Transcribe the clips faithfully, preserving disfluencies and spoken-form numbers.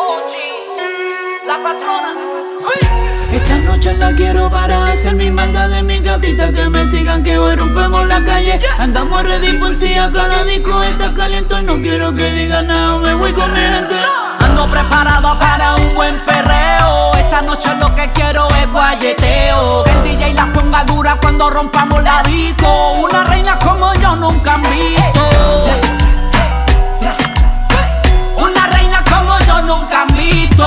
La patrona. Esta noche la quiero para hacer mi maldad de mi gatita. Que me sigan, que hoy rompemos la calle. Andamos ready por si acá la disco está caliente. Y no quiero que digan nada, me voy con mi gente. Ando preparado para un buen perreo. Esta noche lo que quiero es guayeteo. Que el D J la ponga dura cuando rompamos la disco. Una reina como yo nunca han visto. Una reina como yo nunca han visto.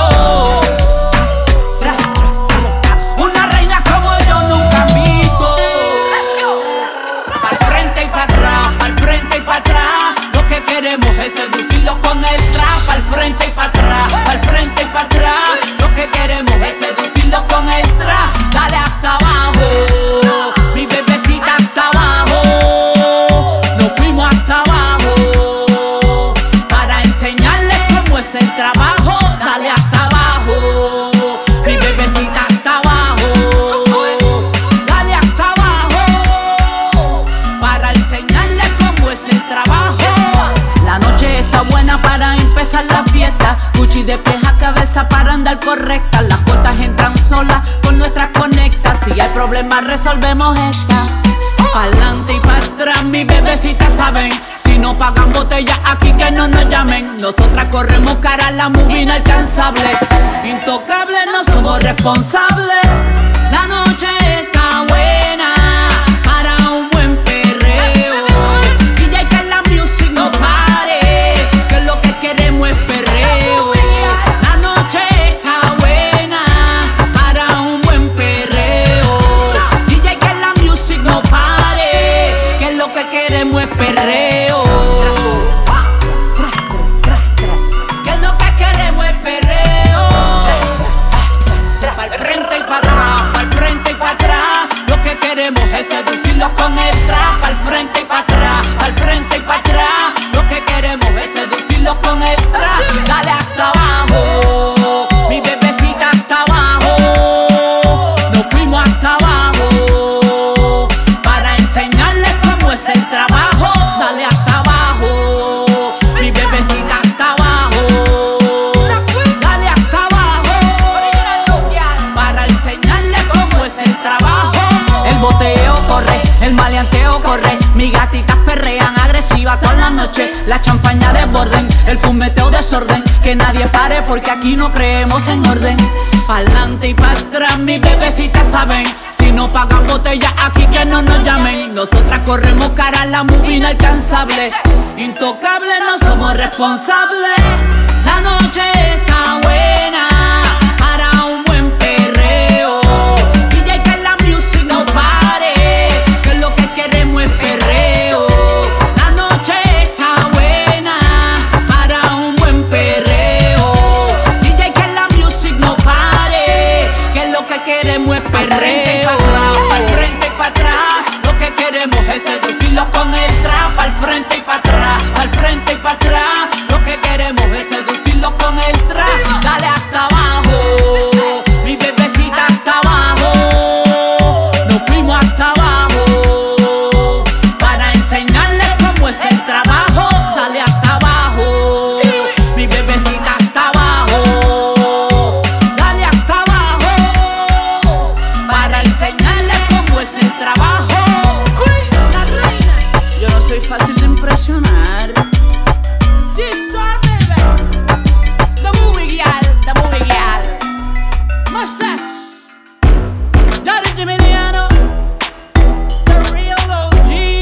Una reina como yo nunca han visto. Pa'l frente y pa' atrás, pa'l frente y pa' atrás. Lo que queremos es seducirlos con el trap. Pa'l frente y pa' atrás, pa'l frente y pa' atrás. Lo que queremos es seducirlos con el trap. Dale hasta abajo, mi bebecita hasta abajo. Nos fuimos hasta abajo para enseñarles cómo es el trabajo. Dale hasta abajo, mi bebecita hasta abajo. Dale hasta abajo para enseñarles cómo es el trabajo. La noche está buena para empezar la fiesta. Gucci de pies a cabeza para andar correcta. Las cortas entran solas con nuestras conectas. Si hay problemas resolvemos esta. Pa'lante y pa' atrás, mi bebecita saben. Si no pagan botellas aquí que no nos llamen. Nosotras corremos cara a la movie inalcanzable. Intocable, no somos responsables. La noche está buena para un buen perreo. D J que la music no pare, que lo que queremos es perreo. La noche está buena para un buen perreo. D J que la music no pare, que lo que queremos es perreo. Que lo que queremos es perreo. Pa'l frente y pa' atrás, pa'l frente y pa' atrás. Lo que queremos es seducirlos con el trap. Pa'l frente y pa' atrás, pa'l frente y pa' atrás. Lo que queremos es seducirlos con el trap. Dale hasta abajo, mi bebecita hasta abajo. Nos fuimos hasta abajo para enseñarles cómo es el trabajo. Dale hasta abajo, mi bebecita hasta abajo. Dale hasta abajo para enseñarles cómo es el trabajo. El boteo corre, el maleanteo corre. Mis gatitas perrean agresivas toda la noche. La champaña desborden, el fumeteo desorden. Que nadie pare porque aquí no creemos en orden. Pa'lante y pa' atrás, mis bebecitas saben. Si no pagan botellas aquí que no nos llamen. Nosotras corremos cara a la movie inalcanzable. Intocable, no somos responsables. La noche está buena para un buen perreo. D J que la music no pare, que lo que queremos es perreo. La noche está buena para un buen perreo. D J que la music no pare, que lo que queremos es perreo. Pa'l frente y pa' atrás, lo que queremos es seducirlos con el trap. Pa'l frente y pa' atrás, pa'l frente y pa' atrás. Lo que queremos es seducirlos con el trap. Dale hasta abajo, mi bebecita hasta abajo. Nos fuimos hasta abajo para enseñarles cómo es el trabajo. Dale hasta abajo, mi bebecita hasta abajo. Dale hasta abajo para enseñarles cómo es el trabajo. Yo no soy fácil de impresionar. G-Star, baby. The movie girl, the movie girl. Mustache. Daddy Geminiano. The real O G.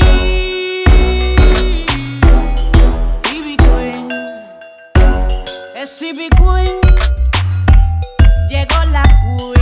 B B Queen. Es C B Queen. Llegó la queen.